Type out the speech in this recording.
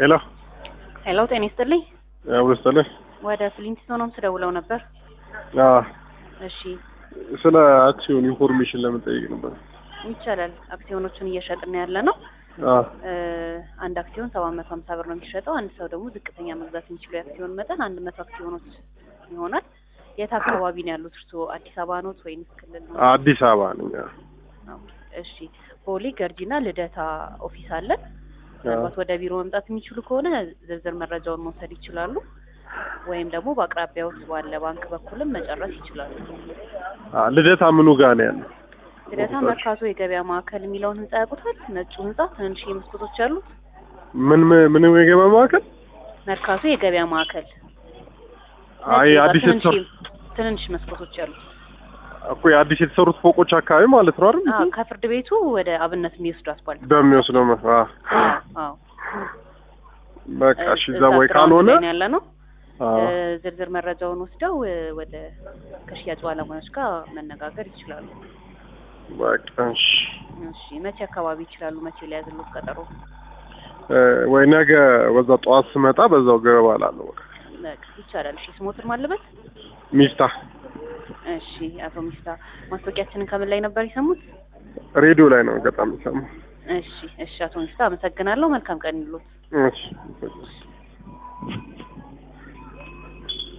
ሄሎ ሄሎ ጤና ይስጥልኝ። አብረስተልኝ ወደ ፍሊንትስቶንም ስደውለው ነበር። እሺ ስለ አክሲዮን ኢንፎርሜሽን ለመጠየቅ ነበር። ይቻላል። አክሲዮኖችን እየሸጥን ያለ ነው። አንድ አክሲዮን 750 ብር ነው የሚሸጠው። አንድ ሰው ደግሞ ዝቅተኛ መግዛት የሚችለው የአክሲዮን መጠን 100 አክሲዮኖች ይሆናል። የት አካባቢ ነው ያሉት እርስዎ? አዲስ አበባ ነው ወይስ ክልል ነው? አዲስ አበባ ነኝ። እሺ ቦሌ ገርጂና ልደታ ኦፊስ አለን። ምናልባት ወደ ቢሮ መምጣት የሚችሉ ከሆነ ዝርዝር መረጃውን መውሰድ ይችላሉ። ወይም ደግሞ በአቅራቢያው ባለ ባንክ በኩልም መጨረስ ይችላሉ። ልደታ ምኑ ጋር ነው ያለው? ልደታ መርካቶ የገበያ ማዕከል የሚለውን ህንጻ ያውቁታል? ነጩ ህንጻ ትንንሽ መስኮቶች አሉት። ምን የገበያ ማዕከል? መርካቶ የገበያ ማዕከል። አይ አዲስ የተሰሩ ትንንሽ መስኮቶች አሉት እኮ የአዲስ የተሰሩት ፎቆች አካባቢ ማለት ነው አይደል? ከፍርድ ቤቱ ወደ አብነት የሚወስዱ አስፋልት በሚወስደው በቃ እሺ። እዛ ወይ ካልሆነ ያለ ነው። ዝርዝር መረጃውን ወስደው ወደ ከሽያጭ ባለሙያዎች ጋር መነጋገር ይችላሉ። በቃ እሺ። እሺ መቼ አካባቢ ይችላሉ? መቼ ሊያዝሉት ቀጠሮ? ወይ ነገ ወዛ ጠዋት ስመጣ በዛው ገባላለሁ። በቃ ይቻላል። እሺ ስሞትር ማለበት ሚስታ። እሺ አቶ ሚስታ ማስታወቂያችንን ከምን ላይ ነበር የሰሙት? ሬዲዮ ላይ ነው በጣም የሰማው። እሺ አቶ ሚስታ አመሰግናለሁ። መልካም ቀን ይሉት። እሺ